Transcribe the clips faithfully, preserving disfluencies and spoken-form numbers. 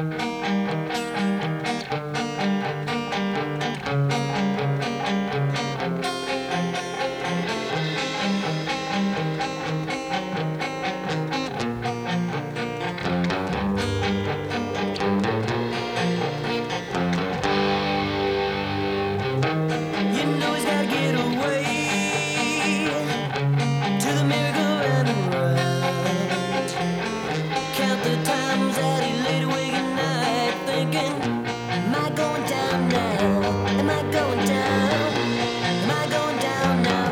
You know he's gotta get away to the merry-go-round and ride. Count the times that he laid awake at night, thinking, am I going down now? Am I going down? Am I going down now?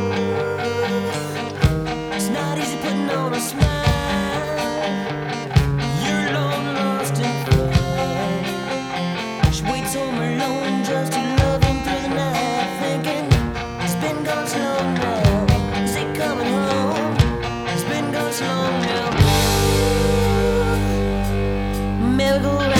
It's not easy putting on a smile. You're alone, lost and found. She waits home alone just to love him through the night, thinking he's been gone so long now. Is he coming home? He's been gone so long now. Merry-go-round.